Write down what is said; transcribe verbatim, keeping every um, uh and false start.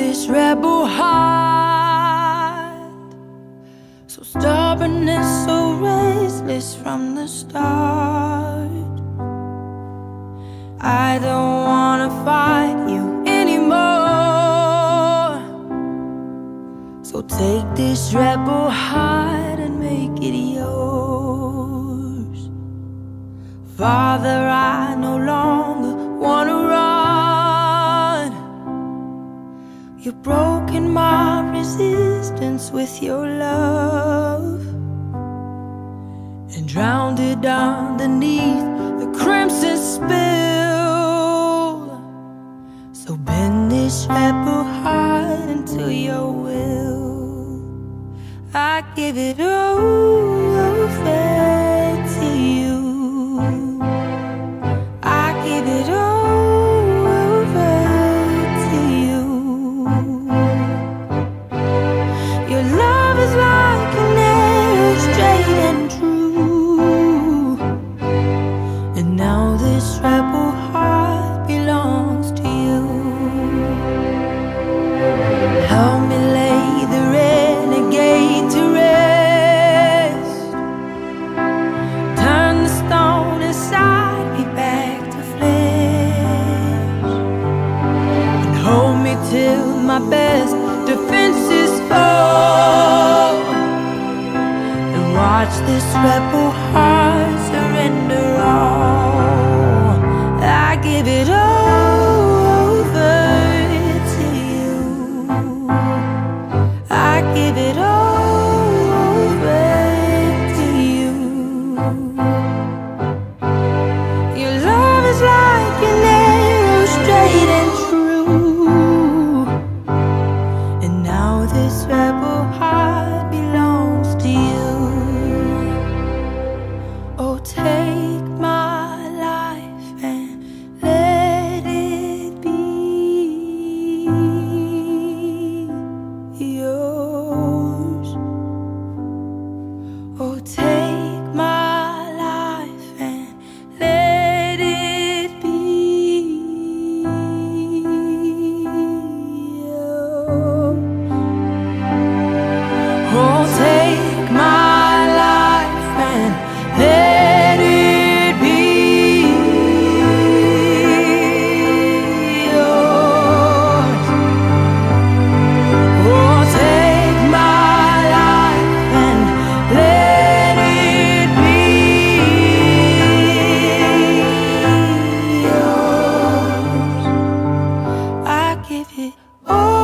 this rebel heart, so stubborn and so restless from the start. I don't wanna fight you anymore, so take this rebel heart and make it yours. Father, I no longer wanna run. You've broken my resistance with your love and drowned it underneath the crimson spill. So bend this rebel heart into your will. I give it over to you. I give it over to you. Your love is like an arrow, straight and true. And now this rebel heart belongs to you. Help me lay the renegade to rest. Turn the stone inside me back to flesh, and hold me till my best defenses fall, and watch this rebel heart surrender all. I give it over to you. I give it over to you. Your love is like an arrow, straight and true. And now this rebel heart belongs to you. Oh, take my life and let it be yours. Oh, take my life and let it be yours. Oh, take my life and let it be yours. Oh, take my life and let it be yours. I give it all.